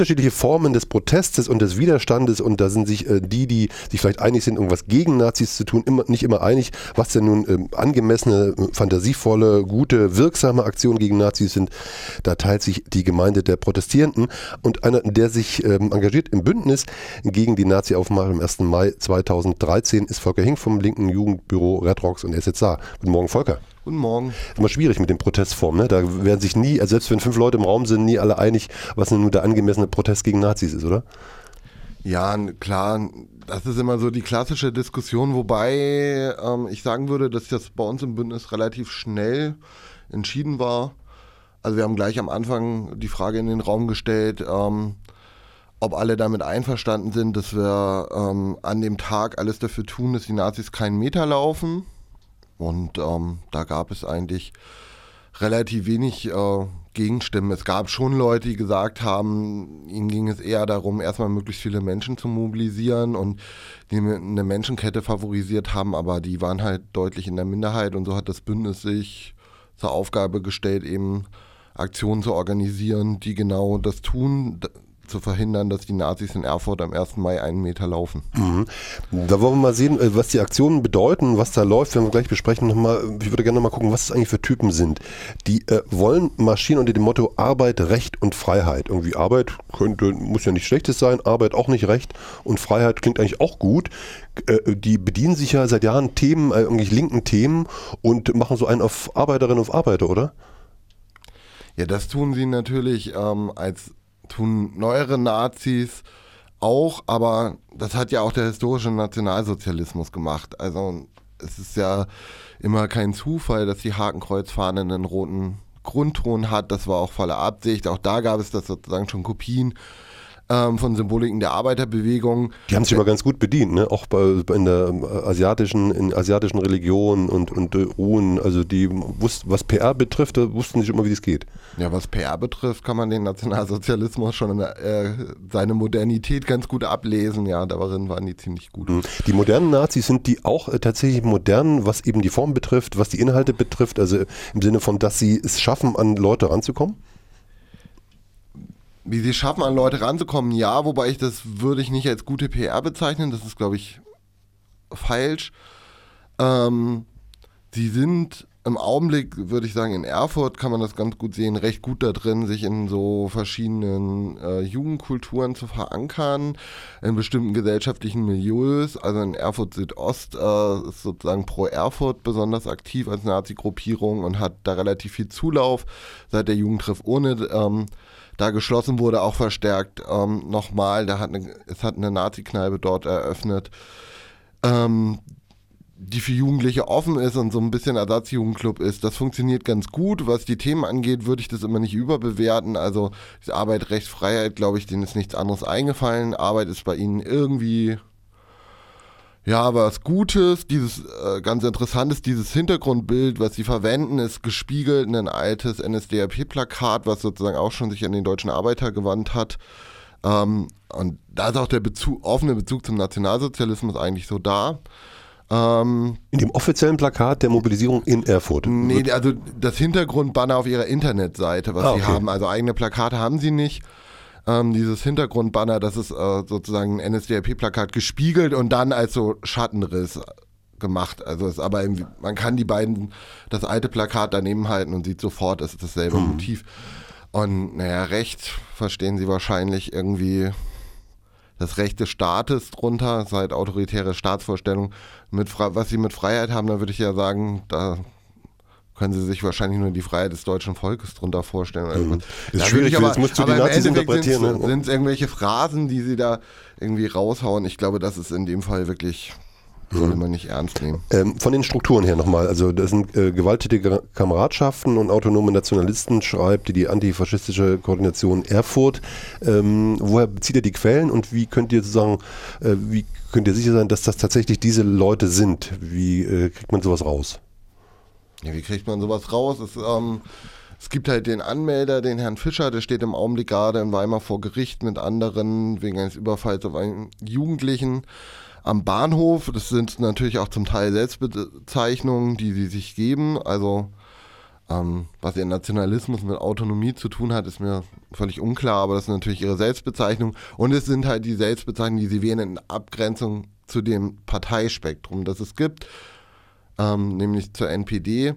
unterschiedliche Formen des Protestes und des Widerstandes und da sind sich die sich vielleicht einig sind, irgendwas gegen Nazis zu tun, nicht immer einig, was denn nun angemessene, fantasievolle, gute, wirksame Aktionen gegen Nazis sind. Da teilt sich die Gemeinde der Protestierenden und einer, der sich engagiert im Bündnis gegen die Nazi-Aufmarsch am 1. Mai 2013 ist Volker Hink vom linken Jugendbüro Red Rocks und er ist jetzt da. Guten Morgen, Volker. Guten Morgen. Das ist immer schwierig mit den Protestformen. Ne? Da werden sich nie, also selbst wenn 5 Leute im Raum sind, nie alle einig, was nun der angemessene Protest gegen Nazis ist, oder? Ja, klar, das ist immer so die klassische Diskussion, wobei ich sagen würde, dass das bei uns im Bündnis relativ schnell entschieden war. Also wir haben gleich am Anfang die Frage in den Raum gestellt, ob alle damit einverstanden sind, dass wir an dem Tag alles dafür tun, dass die Nazis keinen Meter laufen. Und da gab es eigentlich relativ wenig Gegenstimmen. Es gab schon Leute, die gesagt haben, ihnen ging es eher darum, erstmal möglichst viele Menschen zu mobilisieren und die eine Menschenkette favorisiert haben, aber die waren halt deutlich in der Minderheit und so hat das Bündnis sich zur Aufgabe gestellt, eben Aktionen zu organisieren, die genau das tun, zu verhindern, dass die Nazis in Erfurt am 1. Mai 1 Meter laufen. Mhm. Da wollen wir mal sehen, was die Aktionen bedeuten, was da läuft, wenn wir gleich besprechen. Ich würde gerne noch mal gucken, was das eigentlich für Typen sind. Die wollen marschieren unter dem Motto Arbeit, Recht und Freiheit. Irgendwie Arbeit muss ja nicht Schlechtes sein, Arbeit auch nicht Recht und Freiheit klingt eigentlich auch gut. Die bedienen sich ja seit Jahren Themen, irgendwie linken Themen und machen so einen auf Arbeiterinnen auf Arbeiter, oder? Ja, das tun sie natürlich tun neuere Nazis auch, aber das hat ja auch der historische Nationalsozialismus gemacht. Also es ist ja immer kein Zufall, dass die Hakenkreuzfahne einen roten Grundton hat. Das war auch volle Absicht. Auch da gab es das sozusagen schon Kopien von Symboliken der Arbeiterbewegung. Die haben sich aber ganz gut bedient, ne? Auch in der asiatischen Religionen und Ruhen, also die wussten, was PR betrifft, da wussten nicht immer, wie es geht. Ja, was PR betrifft, kann man den Nationalsozialismus schon seine Modernität ganz gut ablesen. Ja, darin waren die ziemlich gut. Die modernen Nazis, sind die auch tatsächlich modern, was eben die Form betrifft, was die Inhalte betrifft, also im Sinne von, dass sie es schaffen, an Leute ranzukommen? Wie sie schaffen, an Leute ranzukommen, ja, wobei würde ich nicht als gute PR bezeichnen, das ist, glaube ich, falsch. Sie sind im Augenblick, würde ich sagen, in Erfurt kann man das ganz gut sehen, recht gut da drin, sich in so verschiedenen Jugendkulturen zu verankern, in bestimmten gesellschaftlichen Milieus. Also in Erfurt Südost ist sozusagen Pro Erfurt besonders aktiv als Nazi-Gruppierung und hat da relativ viel Zulauf, seit der Jugendtreff ohne da geschlossen wurde, auch verstärkt nochmal. Es hat eine Nazi-Kneipe dort eröffnet, die für Jugendliche offen ist und so ein bisschen Ersatzjugendclub ist. Das funktioniert ganz gut. Was die Themen angeht, würde ich das immer nicht überbewerten. Also diese Arbeit, Recht, Freiheit, glaube ich, denen ist nichts anderes eingefallen. Arbeit ist bei ihnen irgendwie ja, was Gutes, ganz Interessantes, dieses Hintergrundbild, was sie verwenden, ist gespiegelt in ein altes NSDAP-Plakat, was sozusagen auch schon sich an den deutschen Arbeiter gewandt hat. Und da ist auch der offene Bezug zum Nationalsozialismus eigentlich so da. In dem offiziellen Plakat der Mobilisierung in Erfurt? Nee, also das Hintergrundbanner auf ihrer Internetseite, was sie haben. Also eigene Plakate haben sie nicht. Dieses Hintergrundbanner, das ist sozusagen ein NSDAP-Plakat gespiegelt und dann als so Schattenriss gemacht. Also ist aber man kann das alte Plakat daneben halten und sieht sofort, es ist dasselbe Motiv. Und naja, Recht verstehen sie wahrscheinlich irgendwie das Recht des Staates drunter, das ist halt autoritäre Staatsvorstellung. Was sie mit Freiheit haben, da würde ich ja sagen, da können sie sich wahrscheinlich nur die Freiheit des deutschen Volkes drunter vorstellen. Ist schwierig, jetzt musst du die Nazis interpretieren. Sind es irgendwelche Phrasen, die sie da irgendwie raushauen? Ich glaube, das ist in dem Fall wirklich, sollte man nicht ernst nehmen. Von den Strukturen her nochmal, also das sind gewalttätige Kameradschaften und autonome Nationalisten, schreibt die antifaschistische Koordination Erfurt. Woher bezieht ihr die Quellen und wie könnt ihr sicher sein, dass das tatsächlich diese Leute sind? Wie kriegt man sowas raus? Ja, wie kriegt man sowas raus? Es gibt halt den Anmelder, den Herrn Fischer, der steht im Augenblick gerade in Weimar vor Gericht mit anderen wegen eines Überfalls auf einen Jugendlichen am Bahnhof. Das sind natürlich auch zum Teil Selbstbezeichnungen, die sie sich geben. Also Was ihr Nationalismus mit Autonomie zu tun hat, ist mir völlig unklar, aber das ist natürlich ihre Selbstbezeichnung. Und es sind halt die Selbstbezeichnungen, die sie wählen in Abgrenzung zu dem Parteispektrum, das es gibt, nämlich zur NPD.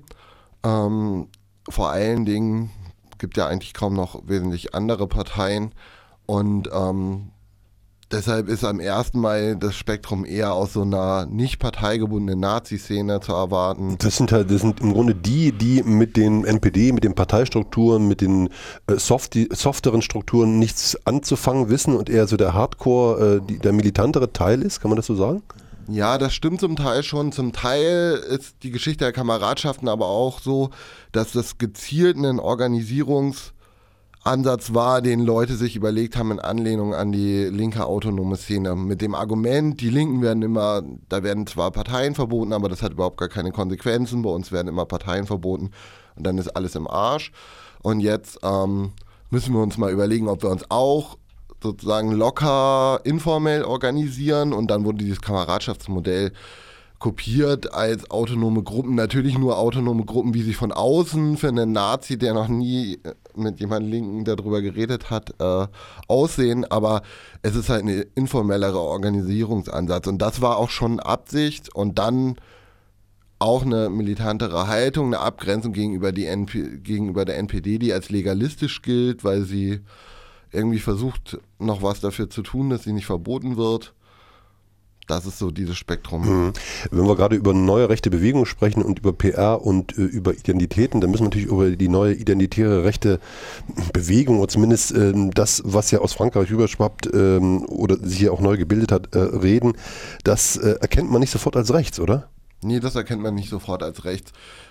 Vor allen Dingen gibt ja eigentlich kaum noch wesentlich andere Parteien und deshalb ist am ersten Mal das Spektrum eher aus so einer nicht parteigebundenen Nazi-Szene zu erwarten. Das sind im Grunde die mit den NPD, mit den Parteistrukturen, mit den softeren Strukturen nichts anzufangen wissen und eher so der Hardcore, der militantere Teil ist, kann man das so sagen? Ja, das stimmt zum Teil schon. Zum Teil ist die Geschichte der Kameradschaften aber auch so, dass das gezielt ein Organisierungsansatz war, den Leute sich überlegt haben in Anlehnung an die linke autonome Szene. Mit dem Argument, die Linken da werden zwar Parteien verboten, aber das hat überhaupt gar keine Konsequenzen. Bei uns werden immer Parteien verboten und dann ist alles im Arsch. Und jetzt müssen wir uns mal überlegen, ob wir uns auch sozusagen locker, informell organisieren und dann wurde dieses Kameradschaftsmodell kopiert als autonome Gruppen, natürlich nur autonome Gruppen, wie sie von außen für einen Nazi, der noch nie mit jemandem Linken darüber geredet hat, aussehen, aber es ist halt ein informellerer Organisierungsansatz und das war auch schon Absicht und dann auch eine militantere Haltung, eine Abgrenzung gegenüber der NPD, die als legalistisch gilt, weil sie irgendwie versucht, noch was dafür zu tun, dass sie nicht verboten wird. Das ist so dieses Spektrum. Wenn wir gerade über neue rechte Bewegungen sprechen und über PR und über Identitäten, dann müssen wir natürlich über die neue identitäre rechte Bewegung oder zumindest das, was ja aus Frankreich rüberschwappt oder sich hier auch neu gebildet hat, reden. Das erkennt man nicht sofort als rechts, oder? Nee, das erkennt man nicht sofort als rechts.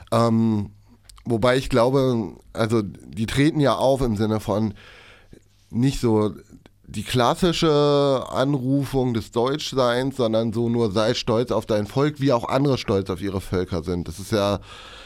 Wobei ich glaube, also die treten ja auf im Sinne von nicht so die klassische Anrufung des Deutschseins, sondern so nur sei stolz auf dein Volk, wie auch andere stolz auf ihre Völker sind. Das ist ja,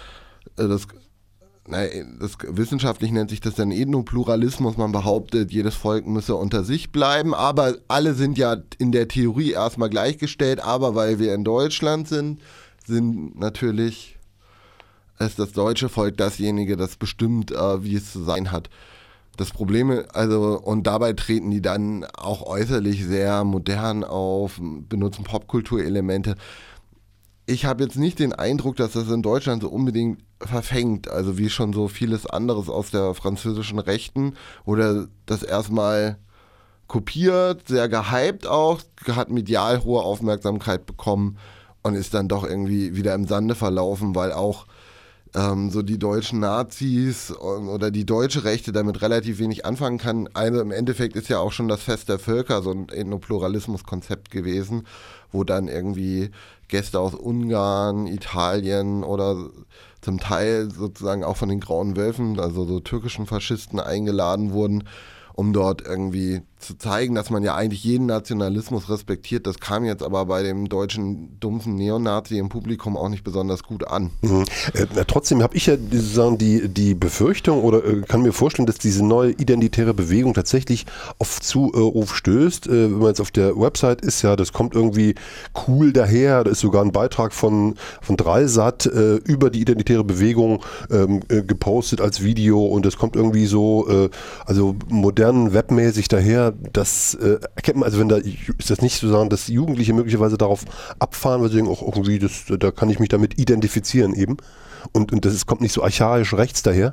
wissenschaftlich nennt sich das dann Ethnopluralismus. Man behauptet, jedes Volk müsse unter sich bleiben, aber alle sind ja in der Theorie erstmal gleichgestellt, aber weil wir in Deutschland sind natürlich ist das deutsche Volk dasjenige, das bestimmt, wie es zu sein hat. Das Problem, und dabei treten die dann auch äußerlich sehr modern auf, benutzen Popkulturelemente. Ich habe jetzt nicht den Eindruck, dass das in Deutschland so unbedingt verfängt, also wie schon so vieles anderes aus der französischen Rechten, oder das erstmal kopiert, sehr gehypt auch, hat medial hohe Aufmerksamkeit bekommen und ist dann doch irgendwie wieder im Sande verlaufen, weil auch so die deutschen Nazis oder die deutsche Rechte damit relativ wenig anfangen kann. Also im Endeffekt ist ja auch schon das Fest der Völker so ein Ethnopluralismus-Konzept gewesen, wo dann irgendwie Gäste aus Ungarn, Italien oder zum Teil sozusagen auch von den Grauen Wölfen, also so türkischen Faschisten eingeladen wurden, um dort irgendwie zu zeigen, dass man ja eigentlich jeden Nationalismus respektiert. Das kam jetzt aber bei dem deutschen dumpfen Neonazi im Publikum auch nicht besonders gut an. Trotzdem habe ich ja sozusagen die Befürchtung oder kann mir vorstellen, dass diese neue identitäre Bewegung tatsächlich auf Zuruf stößt. Wenn man jetzt auf der Website ist, ja, das kommt irgendwie cool daher. Da ist sogar ein Beitrag von Dreisat über die identitäre Bewegung gepostet als Video und das kommt irgendwie so, also modern webmäßig daher. Das erkennt man, also ist das nicht so sagen, dass Jugendliche möglicherweise darauf abfahren, weil sie denken, auch irgendwie, da kann ich mich damit identifizieren eben. Und kommt nicht so archaisch rechts daher?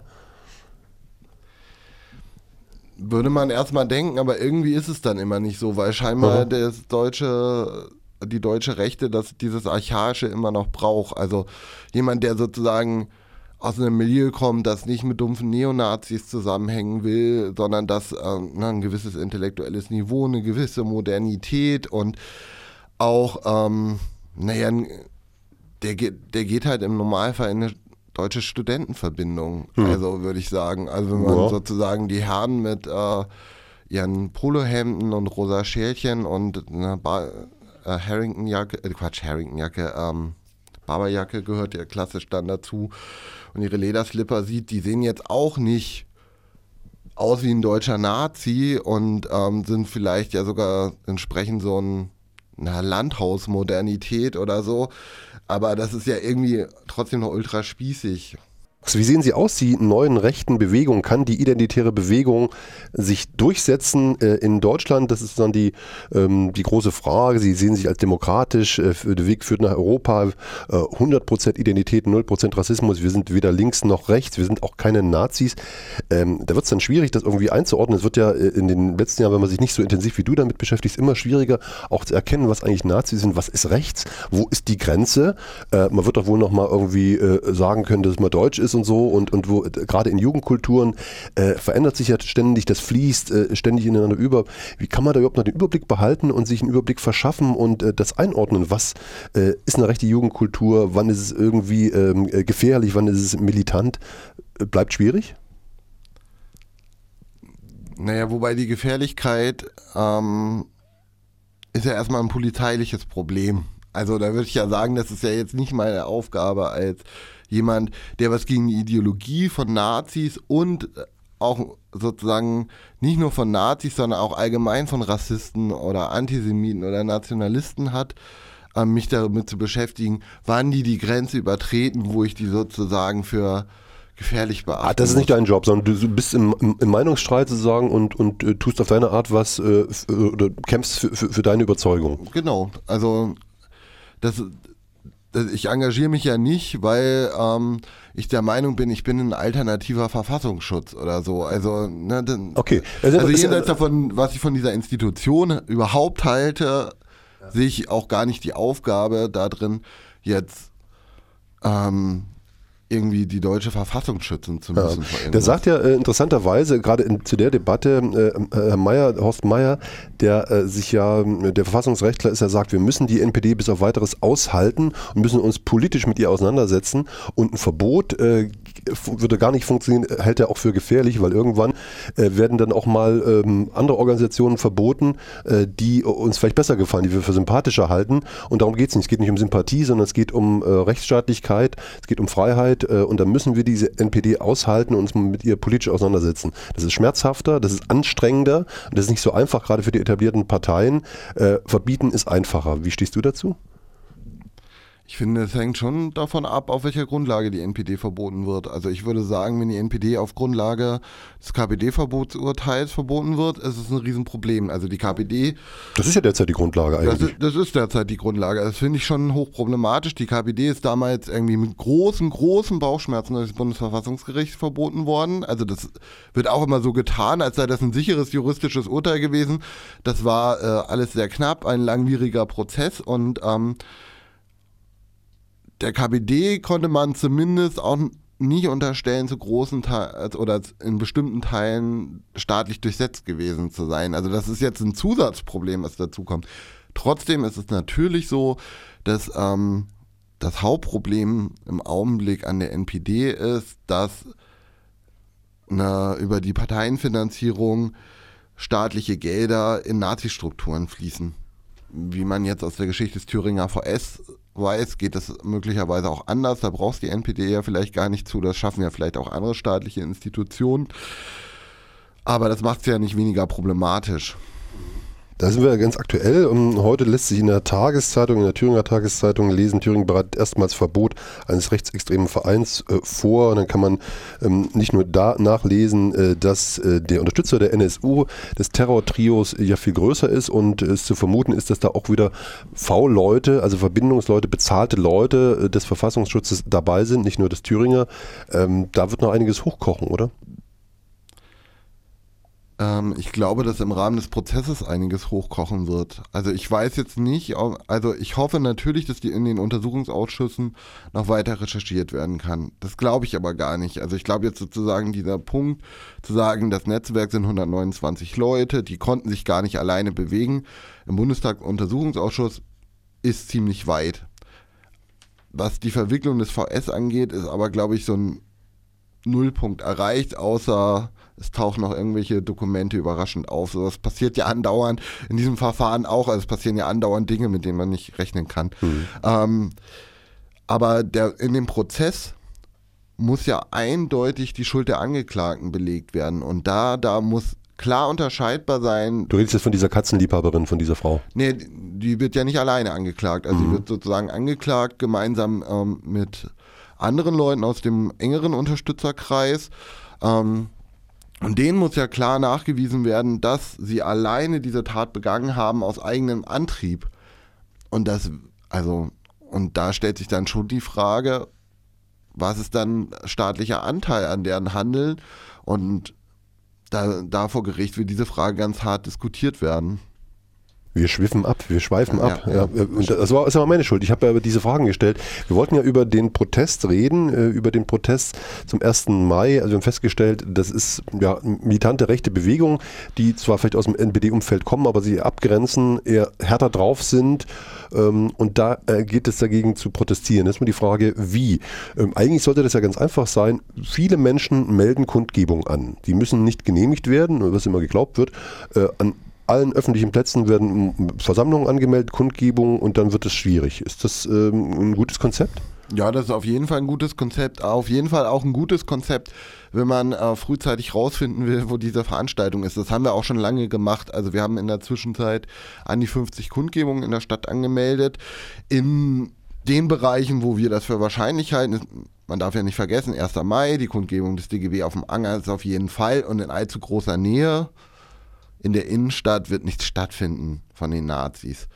Würde man erstmal denken, aber irgendwie ist es dann immer nicht so, weil scheinbar die deutsche Rechte dieses Archaische immer noch braucht. Also jemand, der sozusagen aus einem Milieu kommt, das nicht mit dumpfen Neonazis zusammenhängen will, sondern das ein gewisses intellektuelles Niveau, eine gewisse Modernität und auch, der geht halt im Normalfall in eine deutsche Studentenverbindung, also würde ich sagen. Also wenn man sozusagen die Herren mit ihren Polohemden und rosa Schälchen und einer Barberjacke gehört ja klassisch dann dazu und ihre Lederslipper sieht, die sehen jetzt auch nicht aus wie ein deutscher Nazi und sind vielleicht ja sogar entsprechend so einer Landhausmodernität oder so, aber das ist ja irgendwie trotzdem noch ultra spießig. Also wie sehen Sie aus, die neuen rechten Bewegungen? Kann die identitäre Bewegung sich durchsetzen in Deutschland? Das ist dann die große Frage. Sie sehen sich als demokratisch, der Weg führt nach Europa, 100% Identität, 0% Rassismus. Wir sind weder links noch rechts, wir sind auch keine Nazis. Da wird es dann schwierig, das irgendwie einzuordnen. Es wird ja in den letzten Jahren, wenn man sich nicht so intensiv wie du damit beschäftigt, immer schwieriger, auch zu erkennen, was eigentlich Nazis sind, was ist rechts, wo ist die Grenze. Man wird doch wohl nochmal irgendwie sagen können, dass man deutsch ist und so und wo gerade in Jugendkulturen verändert sich ja ständig, das fließt ständig ineinander über. Wie kann man da überhaupt noch den Überblick behalten und sich einen Überblick verschaffen und das einordnen? Was ist eine rechte Jugendkultur? Wann ist es irgendwie gefährlich? Wann ist es militant? Bleibt schwierig? Naja, wobei die Gefährlichkeit ist ja erstmal ein polizeiliches Problem. Also da würde ich ja sagen, das ist ja jetzt nicht meine Aufgabe als jemand, der was gegen die Ideologie von Nazis und auch sozusagen nicht nur von Nazis, sondern auch allgemein von Rassisten oder Antisemiten oder Nationalisten hat, mich damit zu beschäftigen, wann die Grenze übertreten, wo ich die sozusagen für gefährlich beachten das ist nicht dein Job, sondern du bist im Meinungsstreit sozusagen und tust auf deine Art was oder kämpfst für deine Überzeugung. Genau, also ich engagiere mich ja nicht, weil ich der Meinung bin, ich bin ein alternativer Verfassungsschutz oder so. Also, okay. Also jenseits davon, was ich von dieser Institution überhaupt halte, sehe ich auch gar nicht die Aufgabe da drin, jetzt irgendwie die deutsche Verfassung schützen zu müssen. Ja. Der sagt ja interessanterweise, gerade zu der Debatte, Horst Meier, der der Verfassungsrechtler ist, er sagt, wir müssen die NPD bis auf Weiteres aushalten und müssen uns politisch mit ihr auseinandersetzen und ein Verbot würde gar nicht funktionieren, hält er auch für gefährlich, weil irgendwann werden dann auch mal andere Organisationen verboten, die uns vielleicht besser gefallen, die wir für sympathischer halten und darum geht es nicht. Es geht nicht um Sympathie, sondern es geht um Rechtsstaatlichkeit, es geht um Freiheit und dann müssen wir diese NPD aushalten und uns mit ihr politisch auseinandersetzen. Das ist schmerzhafter, das ist anstrengender und das ist nicht so einfach, gerade für die etablierten Parteien. Verbieten ist einfacher. Wie stehst du dazu? Ich finde, es hängt schon davon ab, auf welcher Grundlage die NPD verboten wird. Also ich würde sagen, wenn die NPD auf Grundlage des KPD-Verbotsurteils verboten wird, ist es ein Riesenproblem. Also die KPD... Das ist ja derzeit die Grundlage eigentlich. Das ist derzeit die Grundlage. Das finde ich schon hochproblematisch. Die KPD ist damals irgendwie mit großen Bauchschmerzen durch das Bundesverfassungsgericht verboten worden. Also das wird auch immer so getan, als sei das ein sicheres juristisches Urteil gewesen. Das war alles sehr knapp, ein langwieriger Prozess und der KPD konnte man zumindest auch nicht unterstellen, zu großen Teilen oder in bestimmten Teilen staatlich durchsetzt gewesen zu sein. Also das ist jetzt ein Zusatzproblem, was dazu kommt. Trotzdem ist es natürlich so, dass das Hauptproblem im Augenblick an der NPD ist, dass über die Parteienfinanzierung staatliche Gelder in Nazi-Strukturen fließen. Wie man jetzt aus der Geschichte des Thüringer VS weiß, geht das möglicherweise auch anders. Da brauchst die NPD ja vielleicht gar nicht zu. Das schaffen ja vielleicht auch andere staatliche Institutionen. Aber das macht es ja nicht weniger problematisch. Da sind wir ganz aktuell. Heute lässt sich in der Tageszeitung, in der Thüringer Tageszeitung lesen, Thüringen bereitet erstmals Verbot eines rechtsextremen Vereins vor. Und dann kann man nicht nur da nachlesen, dass der Unterstützer der NSU, des Terrortrios, ja viel größer ist und es zu vermuten ist, dass da auch wieder V-Leute, also Verbindungsleute, bezahlte Leute des Verfassungsschutzes dabei sind, nicht nur des Thüringer. Da wird noch einiges hochkochen, oder? Ich glaube, dass im Rahmen des Prozesses einiges hochkochen wird. Also ich weiß jetzt nicht, also ich hoffe natürlich, dass in den Untersuchungsausschüssen noch weiter recherchiert werden kann. Das glaube ich aber gar nicht. Also ich glaube jetzt sozusagen dieser Punkt, zu sagen, das Netzwerk sind 129 Leute, die konnten sich gar nicht alleine bewegen. Im Bundestag-Untersuchungsausschuss ist ziemlich weit. Was die Verwicklung des VS angeht, ist aber, glaube ich, so ein Nullpunkt erreicht, außer es tauchen noch irgendwelche Dokumente überraschend auf. So, das passiert ja andauernd in diesem Verfahren auch. Also es passieren ja andauernd Dinge, mit denen man nicht rechnen kann. Aber in dem Prozess muss ja eindeutig die Schuld der Angeklagten belegt werden. Und da muss klar unterscheidbar sein. Du redest jetzt von dieser Katzenliebhaberin, von dieser Frau. Nee, die wird ja nicht alleine angeklagt. Also sie wird sozusagen angeklagt, gemeinsam mit anderen Leuten aus dem engeren Unterstützerkreis. Und denen muss ja klar nachgewiesen werden, dass sie alleine diese Tat begangen haben aus eigenem Antrieb. Und da stellt sich dann schon die Frage, was ist dann staatlicher Anteil an deren Handeln? Und da vor Gericht wird diese Frage ganz hart diskutiert werden. Wir schweifen ab. Ja. Und das ist aber meine Schuld. Ich habe ja diese Fragen gestellt. Wir wollten ja über den Protest reden, über den Protest zum 1. Mai. Also wir haben festgestellt, das ist ja eine militante rechte Bewegung, die zwar vielleicht aus dem NPD-Umfeld kommen, aber sie abgrenzen, eher härter drauf sind. Und da geht es dagegen zu protestieren. Das ist nur die Frage, wie. Eigentlich sollte das ja ganz einfach sein. Viele Menschen melden Kundgebung an. Die müssen nicht genehmigt werden, was immer geglaubt wird. An allen öffentlichen Plätzen werden Versammlungen angemeldet, Kundgebungen und dann wird es schwierig. Ist das ein gutes Konzept? Ja, das ist auf jeden Fall ein gutes Konzept. Auf jeden Fall auch ein gutes Konzept, wenn man frühzeitig rausfinden will, wo diese Veranstaltung ist. Das haben wir auch schon lange gemacht. Also wir haben in der Zwischenzeit an die 50 Kundgebungen in der Stadt angemeldet. In den Bereichen, wo wir das für wahrscheinlich halten, man darf ja nicht vergessen, 1. Mai, die Kundgebung des DGB auf dem Anger ist auf jeden Fall und in allzu großer Nähe. In der Innenstadt wird nichts stattfinden von den Nazis.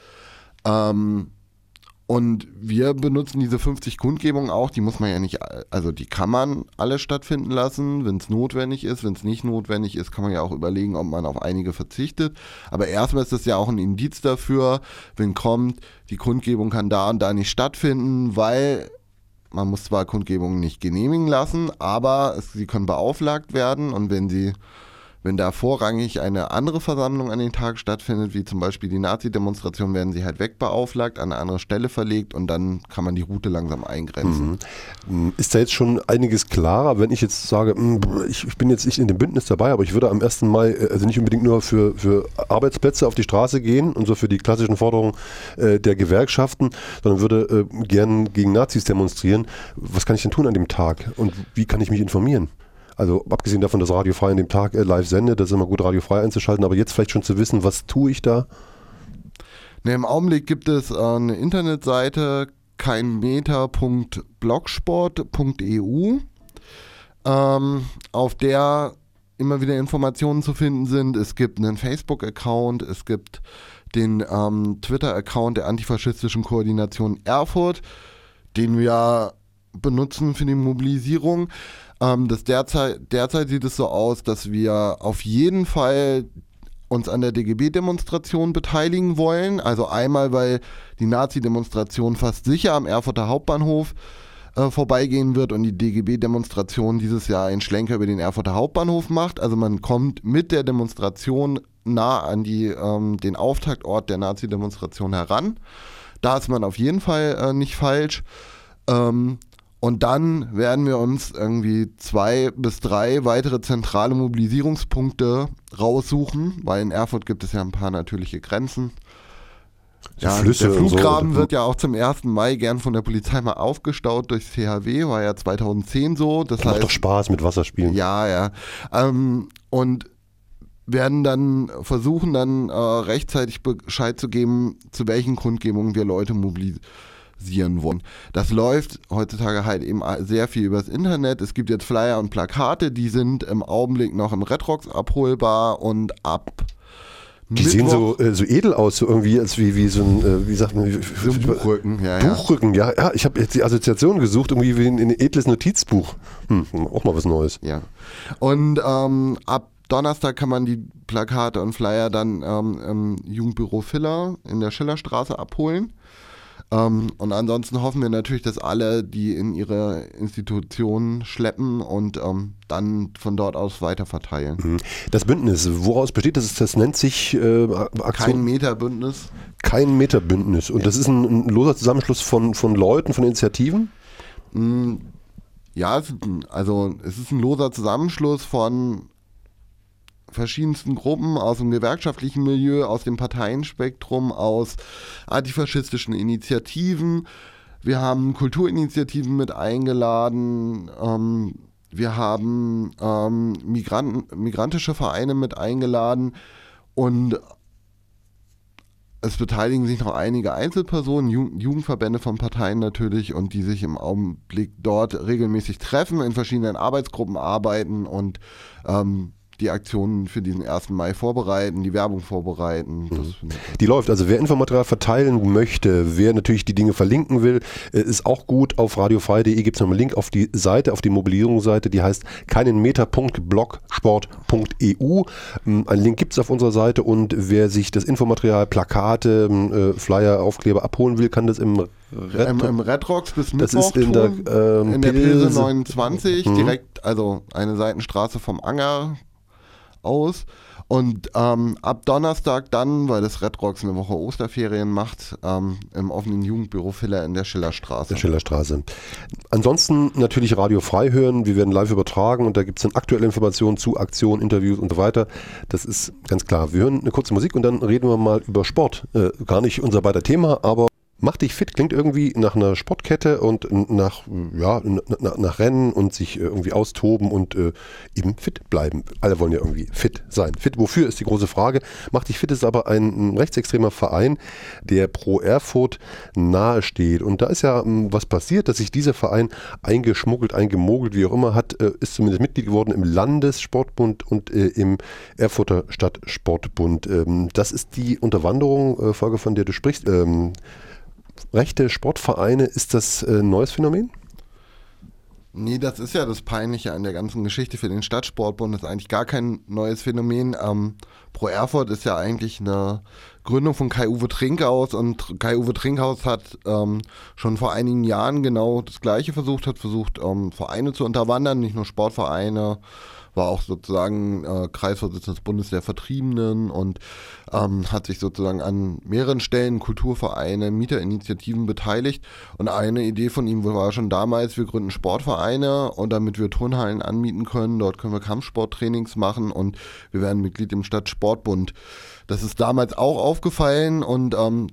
Und wir benutzen diese 50 Kundgebungen auch, die muss man ja nicht, also die kann man alle stattfinden lassen, wenn es notwendig ist. Wenn es nicht notwendig ist, kann man ja auch überlegen, ob man auf einige verzichtet. Aber erstmal ist das ja auch ein Indiz dafür, wenn kommt, die Kundgebung kann da und da nicht stattfinden, weil man muss zwar Kundgebungen nicht genehmigen lassen, aber sie können beauflagt werden und wenn da vorrangig eine andere Versammlung an den Tag stattfindet, wie zum Beispiel die Nazi-Demonstration, werden sie halt wegbeauflagt, an eine andere Stelle verlegt und dann kann man die Route langsam eingrenzen. Ist da jetzt schon einiges klarer, wenn ich jetzt sage, ich bin jetzt nicht in dem Bündnis dabei, aber ich würde am 1. Mai also nicht unbedingt nur für Arbeitsplätze auf die Straße gehen und so für die klassischen Forderungen der Gewerkschaften, sondern würde gern gegen Nazis demonstrieren. Was kann ich denn tun an dem Tag und wie kann ich mich informieren? Also abgesehen davon, dass Radio Frei an dem Tag live sendet, das ist immer gut, Radio Frei einzuschalten, aber jetzt vielleicht schon zu wissen, was tue ich da? Im Augenblick gibt es eine Internetseite keinmeter.blogsport.eu, auf der immer wieder Informationen zu finden sind. Es gibt einen Facebook-Account, es gibt den Twitter-Account der antifaschistischen Koordination Erfurt, den wir benutzen für die Mobilisierung. Derzeit sieht es so aus, dass wir auf jeden Fall uns an der DGB-Demonstration beteiligen wollen. Also einmal, weil die Nazi-Demonstration fast sicher am Erfurter Hauptbahnhof vorbeigehen wird und die DGB-Demonstration dieses Jahr einen Schlenker über den Erfurter Hauptbahnhof macht. Also man kommt mit der Demonstration nah an den Auftaktort der Nazi-Demonstration heran. Da ist man auf jeden Fall nicht falsch. Und dann werden wir uns irgendwie 2 bis 3 weitere zentrale Mobilisierungspunkte raussuchen, weil in Erfurt gibt es ja ein paar natürliche Grenzen. Ja, Flüsse der Fluggraben und so. wird ja auch zum 1. Mai gern von der Polizei mal aufgestaut durchs THW, war ja 2010 so. Das macht doch Spaß mit Wasserspielen. Ja. Und werden dann versuchen, rechtzeitig Bescheid zu geben, zu welchen Kundgebungen wir Leute mobilisieren wollen. Das läuft heutzutage halt eben sehr viel übers Internet. Es gibt jetzt Flyer und Plakate, die sind im Augenblick noch im Redrocks abholbar und ab Die Mittwoch sehen so edel aus, so irgendwie als wie so ein, wie sagt man, so ein Buchrücken. Buchrücken, ja. Ich habe jetzt die Assoziation gesucht, irgendwie wie ein edles Notizbuch. Auch mal was Neues. Ja. Und ab Donnerstag kann man die Plakate und Flyer dann im Jugendbüro Villa in der Schillerstraße abholen. Und ansonsten hoffen wir natürlich, dass alle die in ihre Institutionen schleppen und dann von dort aus weiter verteilen. Das Bündnis, woraus besteht das? Das nennt sich Aktion... Kein Meterbündnis. Kein Meterbündnis. Und das ist ein loser Zusammenschluss von Leuten, von Initiativen? Ja, es ist ein loser Zusammenschluss von verschiedensten Gruppen aus dem gewerkschaftlichen Milieu, aus dem Parteienspektrum, aus antifaschistischen Initiativen. Wir haben Kulturinitiativen mit eingeladen. Wir haben migrantische Vereine mit eingeladen. Und es beteiligen sich noch einige Einzelpersonen, Jugendverbände von Parteien natürlich, und die sich im Augenblick dort regelmäßig treffen, in verschiedenen Arbeitsgruppen arbeiten und die Aktionen für diesen 1. Mai vorbereiten, die Werbung vorbereiten. Die läuft. Also wer Infomaterial verteilen möchte, wer natürlich die Dinge verlinken will, ist auch gut. Auf radiofrei.de gibt es noch einen Link auf die Seite, auf die Mobilisierungsseite, die heißt keinenmeter.blogsport.eu. Einen Link gibt es auf unserer Seite, und wer sich das Infomaterial, Plakate, Flyer, Aufkleber abholen will, kann das im Redrocks bis Mittwoch das ist in der Pilse 29, direkt, also eine Seitenstraße vom Anger aus. Und ab Donnerstag dann, weil das Redrocks eine Woche Osterferien macht, im offenen Jugendbüro Filler in der Schillerstraße. Ansonsten natürlich Radio frei hören. Wir werden live übertragen, und da gibt es dann aktuelle Informationen zu Aktionen, Interviews und so weiter. Das ist ganz klar. Wir hören eine kurze Musik und dann reden wir mal über Sport. Gar nicht unser beider Thema, aber Mach dich fit klingt irgendwie nach einer Sportkette und nach Rennen und sich irgendwie austoben und eben fit bleiben. Alle wollen ja irgendwie fit sein. Fit, wofür ist die große Frage. Mach dich fit ist aber ein rechtsextremer Verein, der Pro Erfurt nahesteht. Und da ist ja was passiert, dass sich dieser Verein eingemogelt, wie auch immer, ist zumindest Mitglied geworden im Landessportbund und im Erfurter Stadtsportbund. Das ist die Unterwanderung, Folge, von der du sprichst. Rechte Sportvereine, ist das ein neues Phänomen? Nee, das ist ja das Peinliche an der ganzen Geschichte für den Stadtsportbund. Das ist eigentlich gar kein neues Phänomen. Pro Erfurt ist ja eigentlich eine Gründung von Kai-Uwe Trinkhaus, und Kai-Uwe Trinkhaus hat schon vor einigen Jahren genau das Gleiche versucht, Vereine zu unterwandern, nicht nur Sportvereine, war auch sozusagen Kreisvorsitzender des Bundes der Vertriebenen und hat sich sozusagen an mehreren Stellen Kulturvereine, Mieterinitiativen beteiligt. Und eine Idee von ihm war schon damals, wir gründen Sportvereine, und damit wir Turnhallen anmieten können, dort können wir Kampfsporttrainings machen, und wir werden Mitglied im Stadtsportbund. Das ist damals auch aufgefallen, und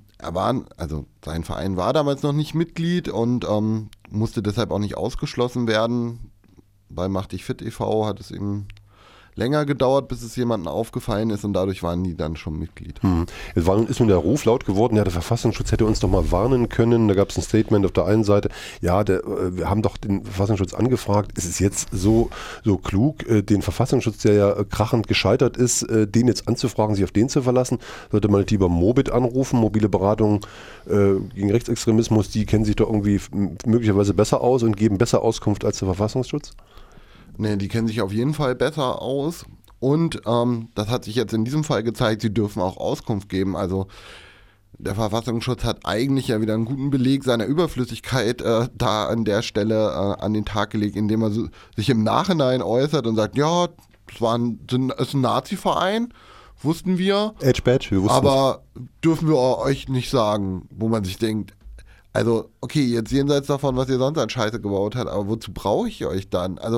sein Verein war damals noch nicht Mitglied und musste deshalb auch nicht ausgeschlossen werden. Bei Mach dich fit e.V. hat es eben länger gedauert, bis es jemandem aufgefallen ist, und dadurch waren die dann schon Mitglied. Jetzt ist nun der Ruf laut geworden, ja, der Verfassungsschutz hätte uns doch mal warnen können. Da gab es ein Statement auf der einen Seite, ja, wir haben doch den Verfassungsschutz angefragt. Ist es jetzt so klug, den Verfassungsschutz, der ja krachend gescheitert ist, den jetzt anzufragen, sich auf den zu verlassen? Sollte man lieber Mobit anrufen, mobile Beratung gegen Rechtsextremismus, die kennen sich doch irgendwie möglicherweise besser aus und geben besser Auskunft als der Verfassungsschutz? Nee, die kennen sich auf jeden Fall besser aus, und das hat sich jetzt in diesem Fall gezeigt, sie dürfen auch Auskunft geben. Also der Verfassungsschutz hat eigentlich ja wieder einen guten Beleg seiner Überflüssigkeit da an der Stelle an den Tag gelegt, indem er sich im Nachhinein äußert und sagt, ja, ist ein Nazi-Verein, wussten wir, Edge-Badge, wir wussten aber dürfen wir euch nicht sagen, wo man sich denkt, also okay, jetzt jenseits davon, was ihr sonst an Scheiße gebaut habt, aber wozu brauche ich euch dann? Also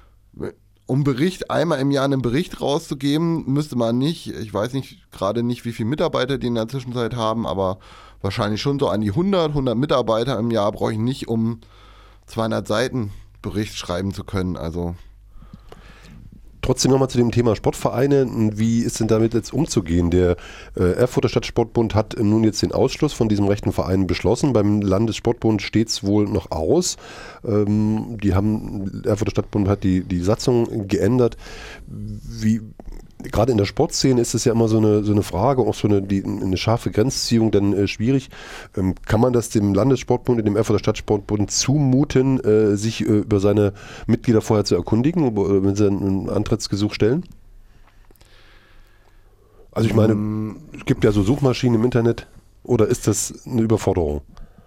um einmal im Jahr einen Bericht rauszugeben, müsste man nicht, ich weiß gerade nicht, wie viele Mitarbeiter die in der Zwischenzeit haben, aber wahrscheinlich schon so an die 100 Mitarbeiter im Jahr brauche ich nicht, um 200 Seiten Bericht schreiben zu können, also. Trotzdem nochmal zu dem Thema Sportvereine. Wie ist denn damit jetzt umzugehen? Der Erfurter Stadtsportbund hat nun jetzt den Ausschluss von diesem rechten Verein beschlossen. Beim Landessportbund steht es wohl noch aus. Erfurter Stadtbund hat die Satzung geändert. Gerade in der Sportszene ist es ja immer so eine Frage, auch eine scharfe Grenzziehung dann schwierig. Kann man das dem Landessportbund, dem Erfurter Stadtsportbund zumuten, sich über seine Mitglieder vorher zu erkundigen, wenn sie ein Antrittsgesuch stellen? Also ich meine, es gibt ja so Suchmaschinen im Internet, oder ist das eine Überforderung?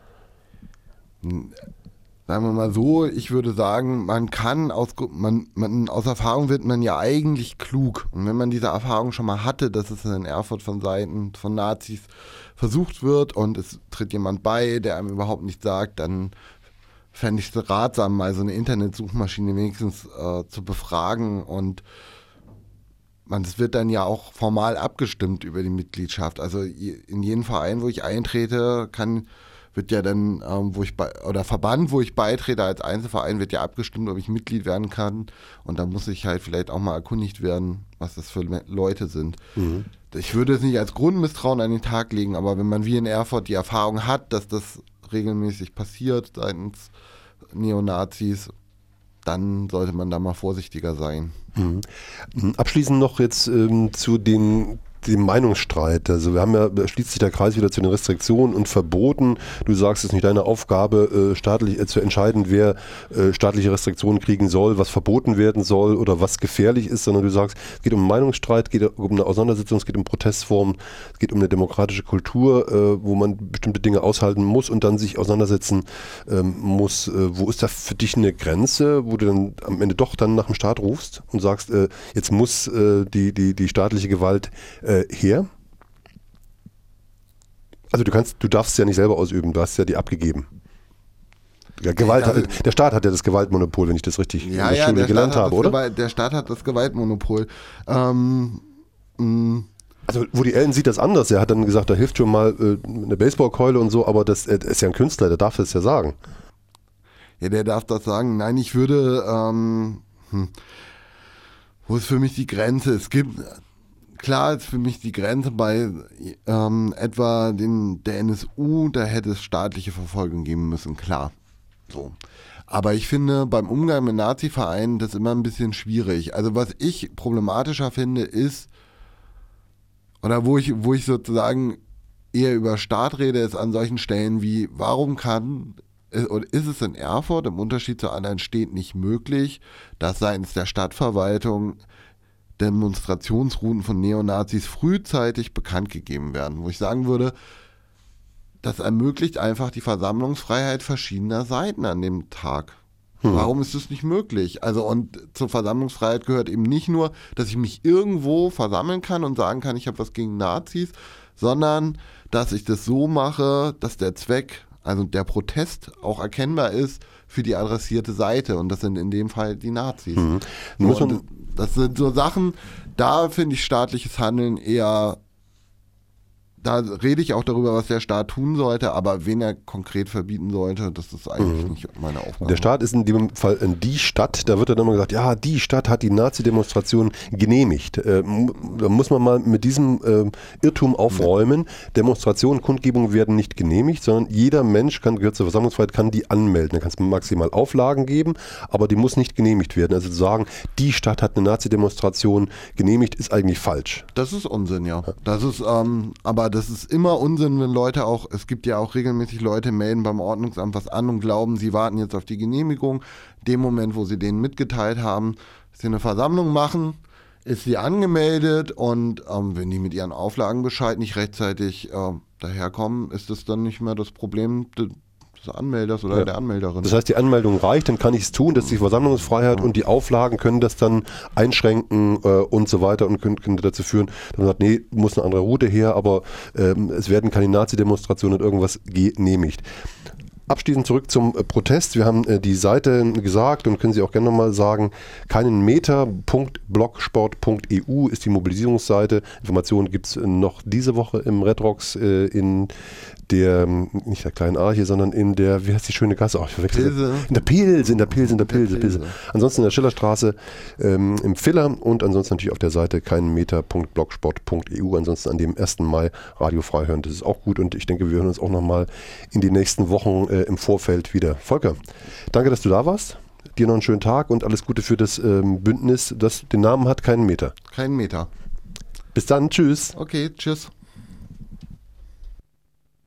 Sagen wir mal so, ich würde sagen, aus Erfahrung wird man ja eigentlich klug. Und wenn man diese Erfahrung schon mal hatte, dass es in Erfurt von Seiten von Nazis versucht wird und es tritt jemand bei, der einem überhaupt nichts sagt, dann fände ich es ratsam, mal so eine Internetsuchmaschine wenigstens zu befragen. Und es wird dann ja auch formal abgestimmt über die Mitgliedschaft. Also in jeden Verein, wo ich eintrete, wird ja dann, Verband, wo ich beitrete als Einzelverein, wird ja abgestimmt, ob ich Mitglied werden kann. Und da muss ich halt vielleicht auch mal erkundigt werden, was das für Leute sind. Mhm. Ich würde es nicht als Grundmisstrauen an den Tag legen, aber wenn man wie in Erfurt die Erfahrung hat, dass das regelmäßig passiert seitens Neonazis, dann sollte man da mal vorsichtiger sein. Mhm. Abschließend noch jetzt zu dem Meinungsstreit. Also wir haben ja, schließt sich der Kreis wieder zu den Restriktionen und Verboten. Du sagst, es ist nicht deine Aufgabe, staatlich zu entscheiden, wer staatliche Restriktionen kriegen soll, was verboten werden soll oder was gefährlich ist, sondern du sagst, es geht um einen Meinungsstreit, es geht um eine Auseinandersetzung, es geht um Protestformen, es geht um eine demokratische Kultur, wo man bestimmte Dinge aushalten muss und dann sich auseinandersetzen muss. Wo ist da für dich eine Grenze, wo du dann am Ende doch dann nach dem Staat rufst und sagst, jetzt muss die staatliche Gewalt her? Also du darfst es ja nicht selber ausüben, du hast ja die abgegeben. Ja, der Staat hat ja das Gewaltmonopol, wenn ich das richtig in der Schule gelernt habe, oder? Der Staat hat das Gewaltmonopol. Also Woody Allen sieht das anders. Er hat dann gesagt, da hilft schon mal eine Baseballkeule und so, aber das ist ja ein Künstler, der darf das ja sagen. Ja, der darf das sagen. Nein, ich würde, wo ist für mich die Grenze? Klar ist für mich die Grenze bei etwa der NSU, da hätte es staatliche Verfolgung geben müssen, klar. So. Aber ich finde, beim Umgang mit Nazi-Vereinen das immer ein bisschen schwierig. Also was ich problematischer finde ist, oder wo ich sozusagen eher über Staat rede, ist an solchen Stellen wie, warum ist es in Erfurt im Unterschied zu anderen Städten nicht möglich, dass seitens der Stadtverwaltung Demonstrationsrouten von Neonazis frühzeitig bekannt gegeben werden, wo ich sagen würde, das ermöglicht einfach die Versammlungsfreiheit verschiedener Seiten an dem Tag. Warum ist das nicht möglich? Also und zur Versammlungsfreiheit gehört eben nicht nur, dass ich mich irgendwo versammeln kann und sagen kann, ich habe was gegen Nazis, sondern dass ich das so mache, dass der Zweck, also der Protest auch erkennbar ist für die adressierte Seite und das sind in dem Fall die Nazis. Das sind so Sachen, da finde ich staatliches Handeln eher, da rede ich auch darüber, was der Staat tun sollte, aber wen er konkret verbieten sollte, das ist eigentlich nicht meine Aufgabe. Der Staat ist in dem Fall die Stadt, da wird dann immer gesagt, ja, die Stadt hat die Nazi-Demonstration genehmigt. Da muss man mal mit diesem Irrtum aufräumen. Demonstrationen, Kundgebungen werden nicht genehmigt, sondern jeder Mensch gehört zur Versammlungsfreiheit, kann die anmelden. Da kann es maximal Auflagen geben, aber die muss nicht genehmigt werden. Also zu sagen, die Stadt hat eine Nazi-Demonstration genehmigt, ist eigentlich falsch. Das ist Unsinn, ja. Das ist, aber das ist immer Unsinn, wenn Leute auch, es gibt ja auch regelmäßig Leute, melden beim Ordnungsamt was an und glauben, sie warten jetzt auf die Genehmigung. Dem Moment, wo sie denen mitgeteilt haben, dass sie eine Versammlung machen, ist sie angemeldet und wenn die mit ihren Auflagenbescheid nicht rechtzeitig daherkommen, ist das dann nicht mehr das Problem des Anmelders oder der Anmelderin. Das heißt, die Anmeldung reicht, dann kann ich es tun, dass die Versammlungsfreiheit und die Auflagen können das dann einschränken und so weiter und können dazu führen, dass man sagt, nee, muss eine andere Route her, aber es werden keine Nazi-Demonstrationen und irgendwas genehmigt. Abschließend zurück zum Protest. Wir haben die Seite gesagt und können Sie auch gerne nochmal sagen, keinenmeter.blogsport.eu ist die Mobilisierungsseite. Informationen gibt es noch diese Woche im Redrocks in der, nicht der kleinen A hier, sondern in der, wie heißt die schöne Gasse? Oh, ich verwechsel Pilse. In der Pilse. Ansonsten in der Schillerstraße im Filler und ansonsten natürlich auf der Seite keinenmeter.blogsport.eu. Ansonsten an dem 1. Mai Radio frei hören. Das ist auch gut und ich denke, wir hören uns auch nochmal in den nächsten Wochen im Vorfeld wieder. Volker, danke, dass du da warst. Dir noch einen schönen Tag und alles Gute für das Bündnis, das den Namen hat, keinen Meter. Keinen Meter. Bis dann, tschüss. Okay, tschüss.